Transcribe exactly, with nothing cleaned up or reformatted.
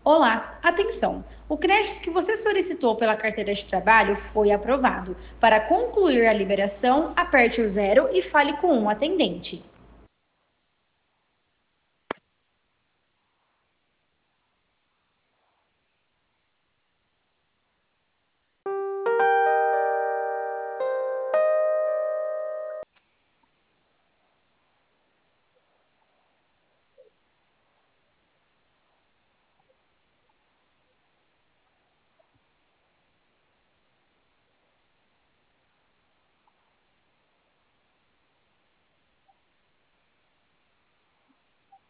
Olá, atenção! O crédito que você solicitou pela carteira de trabalho foi aprovado. Para concluir a liberação, aperte o zero e fale com um atendente.